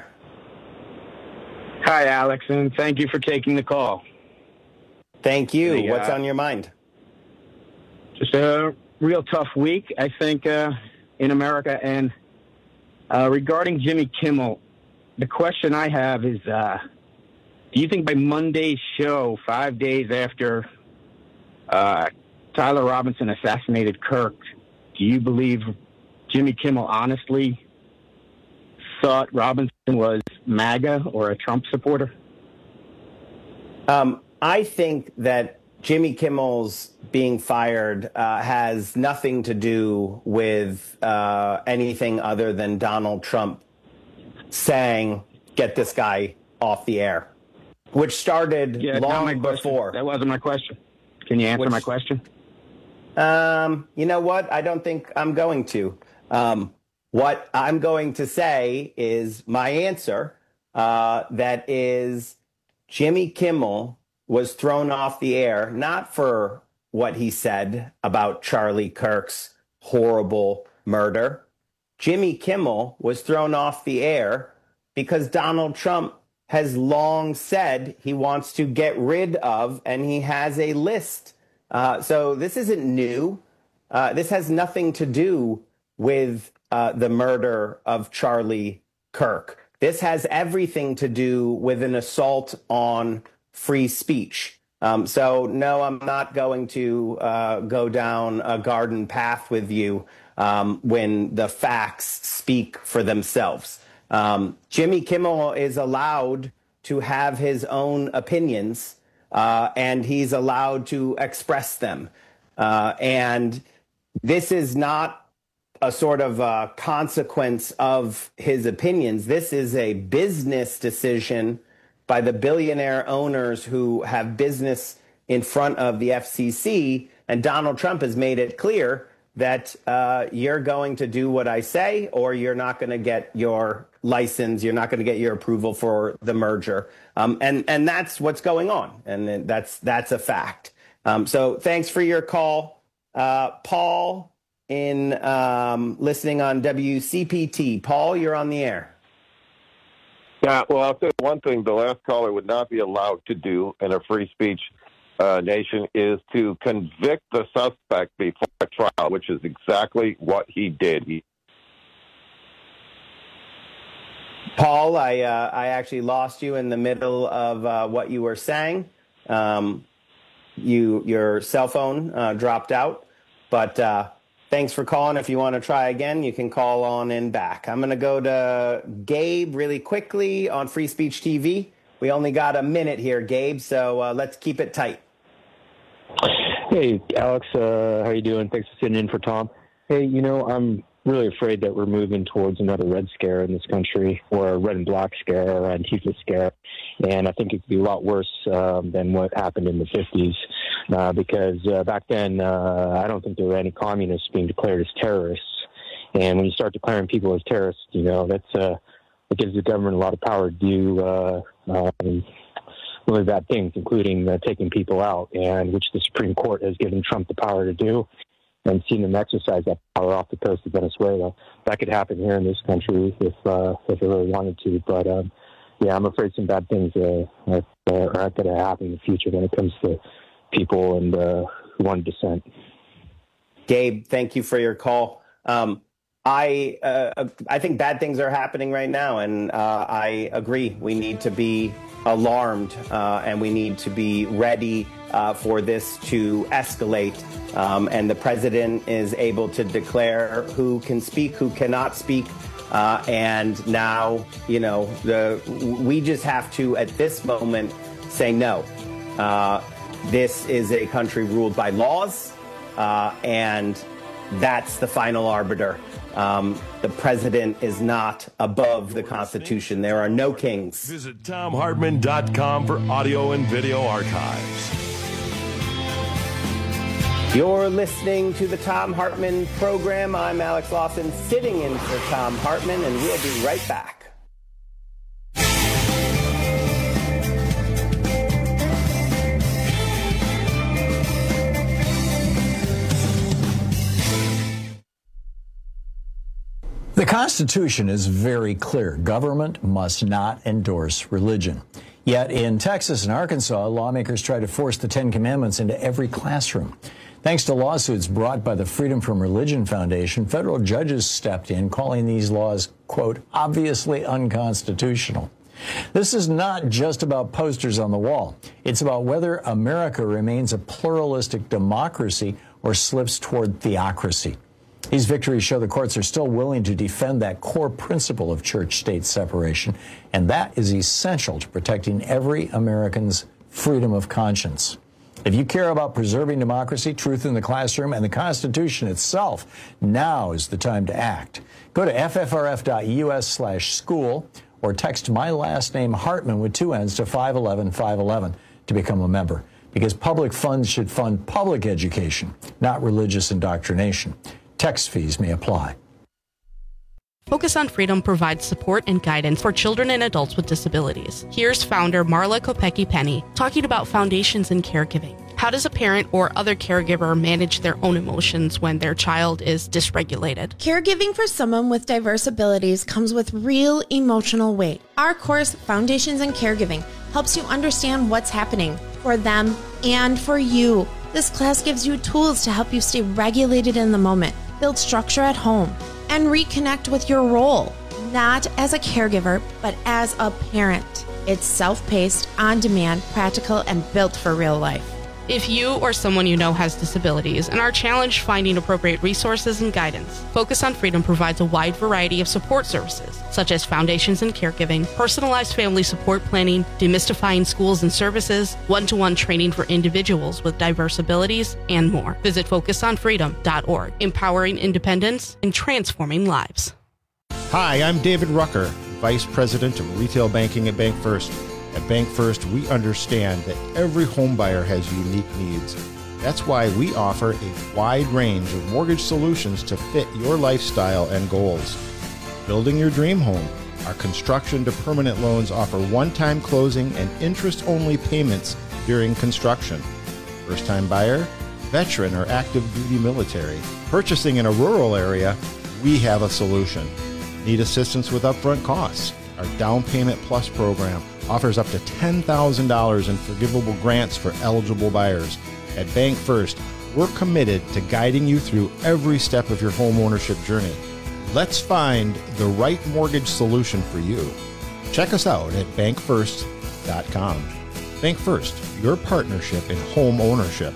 Hi, Alex, and thank you for taking the call. Thank you. What's on your mind? Just a real tough week, I think, in America. And regarding Jimmy Kimmel, the question I have is, do you think by Monday's show, 5 days after Tyler Robinson assassinated Kirk, do you believe Jimmy Kimmel honestly thought Robinson was MAGA or a Trump supporter? I think that Jimmy Kimmel's being fired has nothing to do with anything other than Donald Trump saying, get this guy off the air, which started long before. That wasn't my question. Can you answer my question? You know what? I don't think I'm going to. What I'm going to say is my answer, that is Jimmy Kimmel was thrown off the air, not for what he said about Charlie Kirk's horrible murder. Jimmy Kimmel was thrown off the air because Donald Trump has long said he wants to get rid of, and he has a list. So this isn't new. This has nothing to do with the murder of Charlie Kirk. This has everything to do with an assault on free speech. So no, I'm not going to go down a garden path with you when the facts speak for themselves. Jimmy Kimmel is allowed to have his own opinions, and he's allowed to express them. And this is not a sort of consequence of his opinions. This is a business decision by the billionaire owners who have business in front of the FCC. And Donald Trump has made it clear that you're going to do what I say, or you're not going to get your license. You're not going to get your approval for the merger. And that's what's going on. And that's a fact. So thanks for your call. Paul in listening on WCPT. Paul, you're on the air. Yeah, well, I'll say one thing the last caller would not be allowed to do in a free speech nation is to convict the suspect before a trial, which is exactly what he did. Paul, I actually lost you in the middle of what you were saying. Your cell phone dropped out, but thanks for calling. If you want to try again, you can call on in back. I'm going to go to Gabe really quickly on Free Speech TV. We only got a minute here, Gabe, so let's keep it tight. Hey, Alex, how you doing? Thanks for sitting in for Tom. Hey, I'm really afraid that we're moving towards another red scare in this country, or a red and black scare, or Antifa scare. And I think it could be a lot worse than what happened in the 50s, because back then, I don't think there were any communists being declared as terrorists. And when you start declaring people as terrorists, it gives the government a lot of power to do really bad things, including taking people out, and which the Supreme Court has given Trump the power to do, and seen them exercise that power off the coast of Venezuela. That could happen here in this country if it really wanted to. But I'm afraid some bad things are going to happen in the future when it comes to people and who want dissent. Gabe, thank you for your call. I think bad things are happening right now, and I agree. We need to be alarmed, and we need to be ready for this to escalate. And the president is able to declare who can speak, who cannot speak. And now, we just have to, at this moment, say no. This is a country ruled by laws, and that's the final arbiter. The president is not above the Constitution. There are no kings. Visit TomHartman.com for audio and video archives. You're listening to the Thom Hartmann program. I'm Alex Lawson, sitting in for Thom Hartmann, and we'll be right back. The Constitution is very clear. Government must not endorse religion. Yet in Texas and Arkansas, lawmakers try to force the Ten Commandments into every classroom. Thanks to lawsuits brought by the Freedom from Religion Foundation, federal judges stepped in, calling these laws, quote, obviously unconstitutional. This is not just about posters on the wall. It's about whether America remains a pluralistic democracy or slips toward theocracy. These victories show the courts are still willing to defend that core principle of church-state separation, and that is essential to protecting every American's freedom of conscience. If you care about preserving democracy, truth in the classroom, and the Constitution itself, now is the time to act. Go to ffrf.us/school or text my last name Hartman with 2 N's to 511-511 to become a member, because public funds should fund public education, not religious indoctrination. Text fees may apply. Focus on Freedom provides support and guidance for children and adults with disabilities. Here's founder Marla Kopecki-Penny talking about foundations and caregiving. How does a parent or other caregiver manage their own emotions when their child is dysregulated? Caregiving for someone with diverse abilities comes with real emotional weight. Our course, Foundations in Caregiving, helps you understand what's happening for them and for you. This class gives you tools to help you stay regulated in the moment, build structure at home, and reconnect with your role, not as a caregiver, but as a parent. It's self-paced, on-demand, practical, and built for real life. If you or someone you know has disabilities and are challenged finding appropriate resources and guidance, Focus on Freedom provides a wide variety of support services, such as Foundations in Caregiving, personalized family support planning, demystifying schools and services, one-to-one training for individuals with diverse abilities, and more. Visit FocusOnFreedom.org, empowering independence and transforming lives. Hi, I'm David Rucker, Vice President of Retail Banking at Bank First. At Bank First, we understand that every home buyer has unique needs. That's why we offer a wide range of mortgage solutions to fit your lifestyle and goals. Building your dream home. Our construction to permanent loans offer one-time closing and interest-only payments during construction. First-time buyer, veteran, or active duty military. Purchasing in a rural area, we have a solution. Need assistance with upfront costs? Our Down Payment Plus program offers up to $10,000 in forgivable grants for eligible buyers. At Bank First, we're committed to guiding you through every step of your home ownership journey. Let's find the right mortgage solution for you. Check us out at bankfirst.com. Bank First, your partnership in home ownership.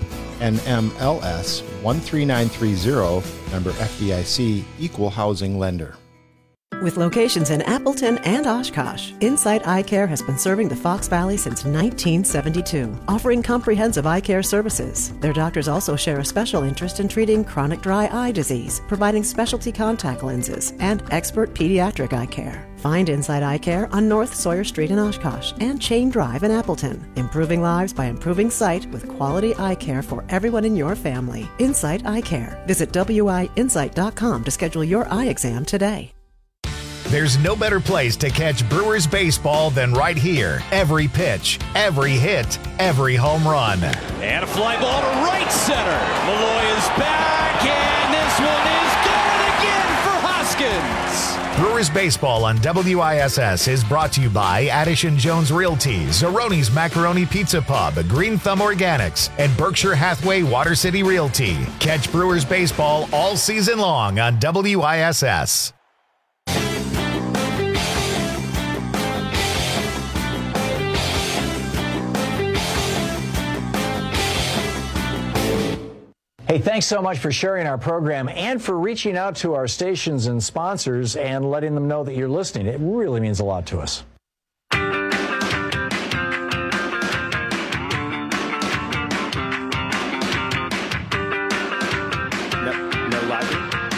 NMLS 13930, member FDIC, equal housing lender. With locations in Appleton and Oshkosh, Insight Eye Care has been serving the Fox Valley since 1972, offering comprehensive eye care services. Their doctors also share a special interest in treating chronic dry eye disease, providing specialty contact lenses, and expert pediatric eye care. Find Insight Eye Care on North Sawyer Street in Oshkosh and Chain Drive in Appleton. Improving lives by improving sight with quality eye care for everyone in your family. Insight Eye Care. Visit WIinsight.com to schedule your eye exam today. There's no better place to catch Brewers baseball than right here. Every pitch, every hit, every home run. And a fly ball to right center. Malloy is back, and this one is gone again for Hoskins. Brewers baseball on WISS is brought to you by Addison Jones Realty, Zeroni's Macaroni Pizza Pub, Green Thumb Organics, and Berkshire Hathaway Water City Realty. Catch Brewers baseball all season long on WISS. Hey, thanks so much for sharing our program and for reaching out to our stations and sponsors and letting them know that you're listening. It really means a lot to us. No logic.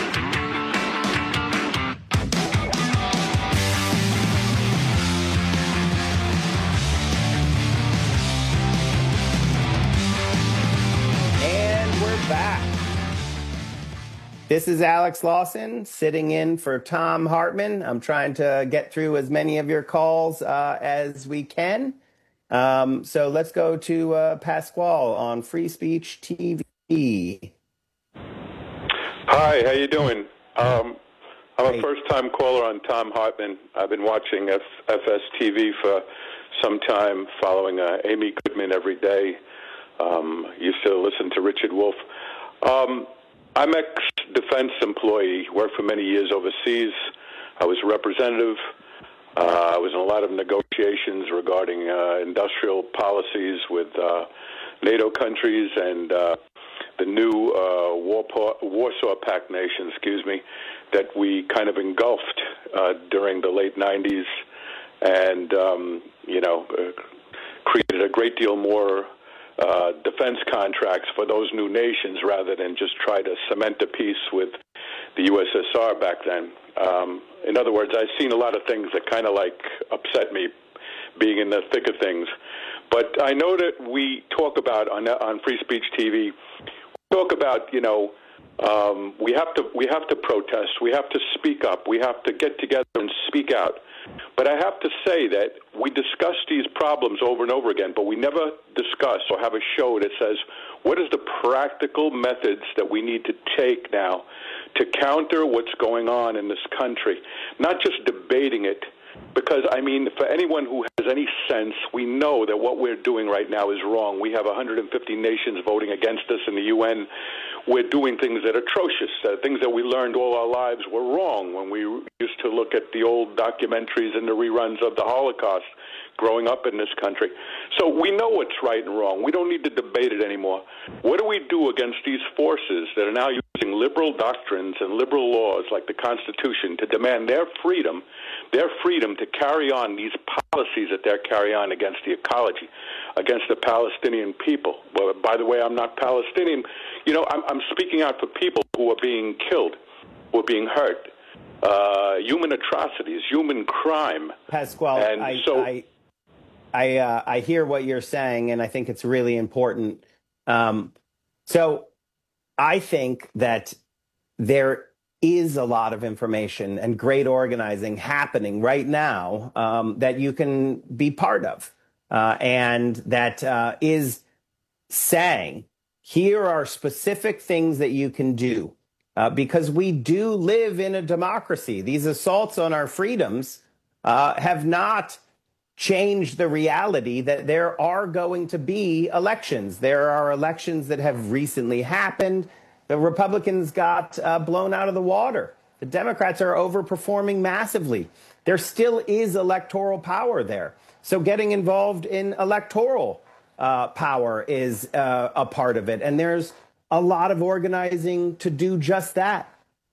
Back. This is Alex Lawson sitting in for Tom Hartman. I'm trying to get through as many of your calls as we can. So let's go to Pasquale on Free Speech TV. Hi, how you doing? I'm a first-time caller on Tom Hartman. I've been watching FS TV for some time, following Amy Goodman every day. Used to listen to Richard Wolff. I'm ex-defense employee, worked for many years overseas. I was a representative. I was in a lot of negotiations regarding industrial policies with NATO countries and the new Warsaw Pact nations, that we kind of engulfed during the late 90s and, created a great deal more defense contracts for those new nations rather than just try to cement a peace with the USSR back then. In other words, I've seen a lot of things that kind of upset me being in the thick of things. But I know that we talk about on Free Speech TV, we talk about, we have to protest, we have to speak up, we have to get together and speak out. But I have to say that we discuss these problems over and over again, but we never discuss or have a show that says, what is the practical methods that we need to take now to counter what's going on in this country? Not just debating it, because, for anyone who has any sense, we know that what we're doing right now is wrong. We have 150 nations voting against us in the UN. We're doing things that are atrocious, things that we learned all our lives were wrong when we used to look at the old documentaries and the reruns of the Holocaust growing up in this country. So we know what's right and wrong. We don't need to debate it anymore. What do we do against these forces that are now using liberal doctrines and liberal laws like the Constitution to demand their freedom to carry on these policies that they're carrying on against the ecology, against the Palestinian people? Well, by the way, I'm not Palestinian. I'm speaking out for people who are being killed, who are being hurt, human atrocities, human crime. Pasquale, I hear what you're saying, and I think it's really important. So I think that there is a lot of information and great organizing happening right now that you can be part of, and that is saying, here are specific things that you can do, because we do live in a democracy. These assaults on our freedoms have not changed the reality that there are going to be elections. There are elections that have recently happened. The Republicans got blown out of the water. The Democrats are overperforming massively. There still is electoral power there. So getting involved in electoral power is a part of it. And there's a lot of organizing to do just that.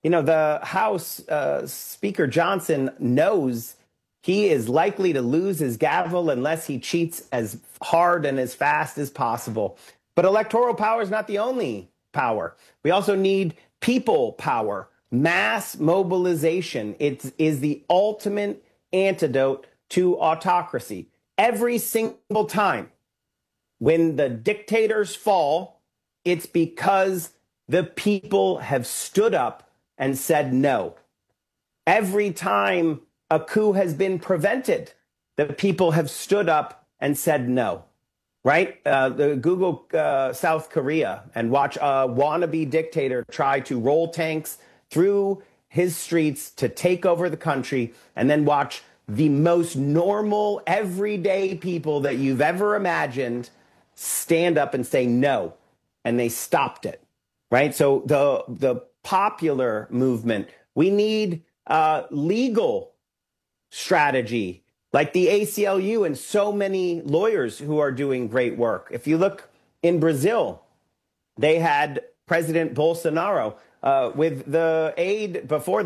the House Speaker Johnson knows he is likely to lose his gavel unless he cheats as hard and as fast as possible. But electoral power is not the only power. We also need people power, mass mobilization. It is the ultimate antidote to autocracy. Every single time when the dictators fall, it's because the people have stood up and said no. Every time a coup has been prevented, the people have stood up and said no, right? Google South Korea and watch a wannabe dictator try to roll tanks through his streets to take over the country, and then watch the most normal, everyday people that you've ever imagined stand up and say no, and they stopped it, right? So the popular movement, we need legal strategy, like the ACLU and so many lawyers who are doing great work. If you look in Brazil, they had President Bolsonaro with the aid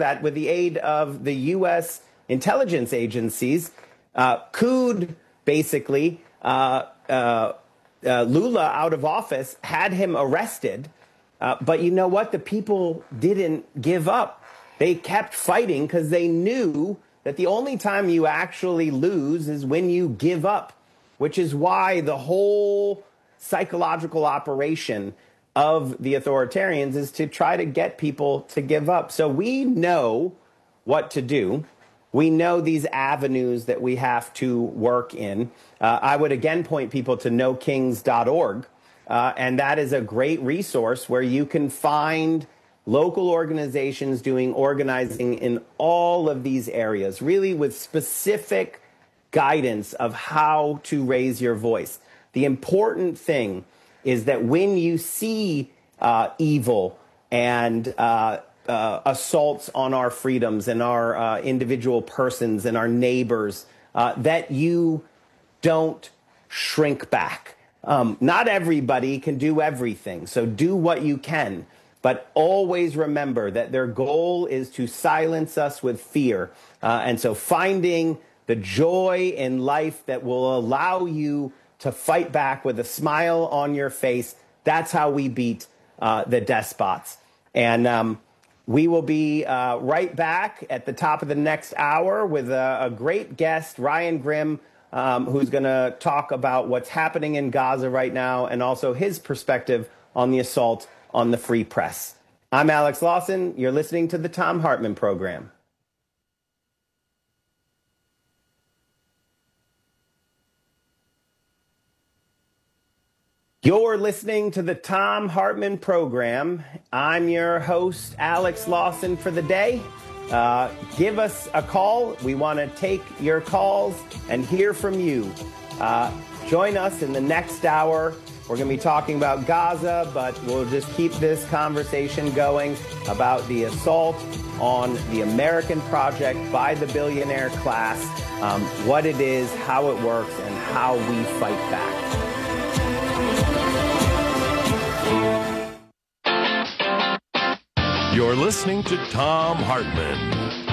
of the U.S. intelligence agencies, could basically Lula out of office, had him arrested. But you know what? The people didn't give up. They kept fighting because they knew that the only time you actually lose is when you give up, which is why the whole psychological operation of the authoritarians is to try to get people to give up. So we know what to do. We know these avenues that we have to work in. I would again point people to nokings.org, and that is a great resource where you can find local organizations doing organizing in all of these areas, really with specific guidance of how to raise your voice. The important thing is that when you see evil and assaults on our freedoms and our individual persons and our neighbors, that you don't shrink back. Not everybody can do everything, so do what you can. But always remember that their goal is to silence us with fear. And so finding the joy in life that will allow you to fight back with a smile on your face, that's how we beat the despots. And we will be right back at the top of the next hour with a great guest, Ryan Grim, who's going to talk about what's happening in Gaza right now and also his perspective on the assault on the free press. I'm Alex Lawson. You're listening to the Thom Hartmann Program. You're listening to the Thom Hartmann Program. I'm your host, Alex Lawson, for the day. Give us a call. We want to take your calls and hear from you. Join us in the next hour. We're going to be talking about Gaza, but we'll just keep this conversation going about the assault on the American project by the billionaire class, what it is, how it works, and how we fight back. You're listening to Thom Hartmann.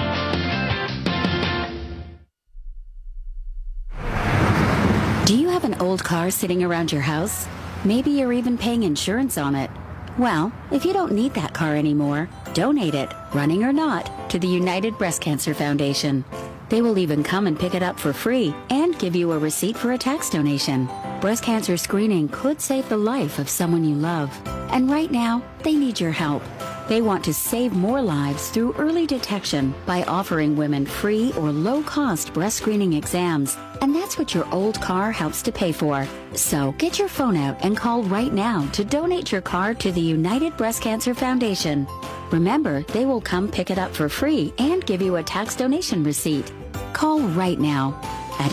Do you have an old car sitting around your house? Maybe you're even paying insurance on it. Well, if you don't need that car anymore, donate it, running or not, to the United Breast Cancer Foundation. They will even come and pick it up for free and give you a receipt for a tax donation. Breast cancer screening could save the life of someone you love. And right now, they need your help. They want to save more lives through early detection by offering women free or low-cost breast screening exams. And that's what your old car helps to pay for. So get your phone out and call right now to donate your car to the United Breast Cancer Foundation. Remember, they will come pick it up for free and give you a tax donation receipt. Call right now at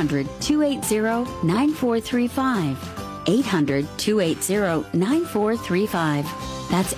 800-280-9435. 800-280-9435. That's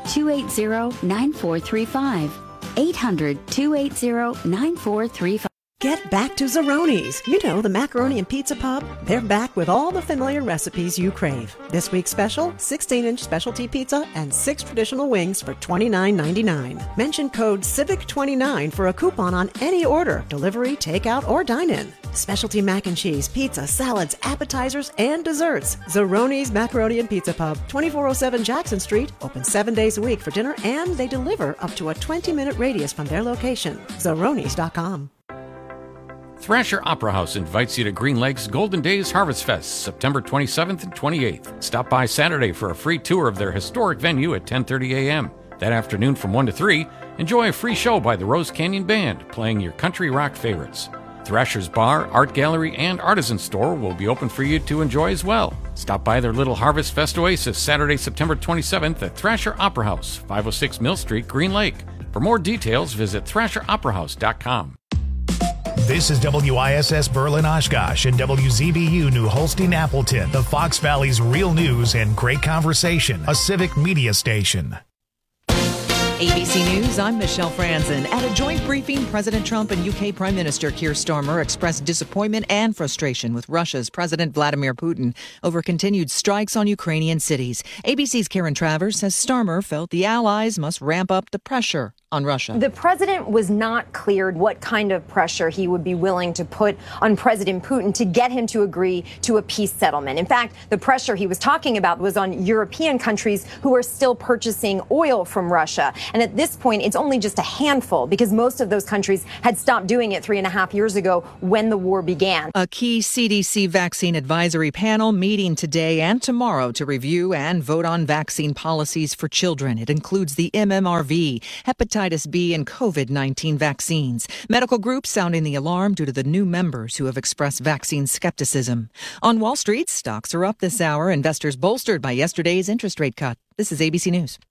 800-280-9435. 800-280-9435. Get back to Zeroni's. You know, the macaroni and pizza pub. They're back with all the familiar recipes you crave. This week's special, 16-inch specialty pizza and 6 traditional wings for $29.99. Mention code CIVIC29 for a coupon on any order, delivery, takeout, or dine-in. Specialty mac and cheese, pizza, salads, appetizers, and desserts. Zeroni's Macaroni and Pizza Pub, 2407 Jackson Street, open 7 days a week for dinner, and they deliver up to a 20-minute radius from their location. Zeronis.com. Thrasher Opera House invites you to Green Lake's Golden Days Harvest Fest, September 27th and 28th. Stop by Saturday for a free tour of their historic venue at 10:30 a.m. That afternoon from 1 to 3, enjoy a free show by the Rose Canyon Band, playing your country rock favorites. Thrasher's Bar, Art Gallery, and Artisan Store will be open for you to enjoy as well. Stop by their little Harvest Fest oasis Saturday, September 27th at Thrasher Opera House, 506 Mill Street, Green Lake. For more details, visit thrasheroperahouse.com. This is WISS Berlin Oshkosh and WZBU New Holstein Appleton, the Fox Valley's real news and great conversation, a civic media station. ABC News, I'm Michelle Franzen. At a joint briefing, President Trump and UK Prime Minister Keir Starmer expressed disappointment and frustration with Russia's President Vladimir Putin over continued strikes on Ukrainian cities. ABC's Karen Travers says Starmer felt the allies must ramp up the pressure on Russia. The president was not cleared what kind of pressure he would be willing to put on President Putin to get him to agree to a peace settlement. In fact, the pressure he was talking about was on European countries who are still purchasing oil from Russia. And at this point, it's only just a handful because most of those countries had stopped doing it 3.5 years ago when the war began. A key CDC vaccine advisory panel meeting today and tomorrow to review and vote on vaccine policies for children. It includes the MMRV, hepatitis B, and COVID-19 vaccines. Medical groups sounding the alarm due to the new members who have expressed vaccine skepticism. On Wall Street, stocks are up this hour. Investors bolstered by yesterday's interest rate cut. This is ABC News.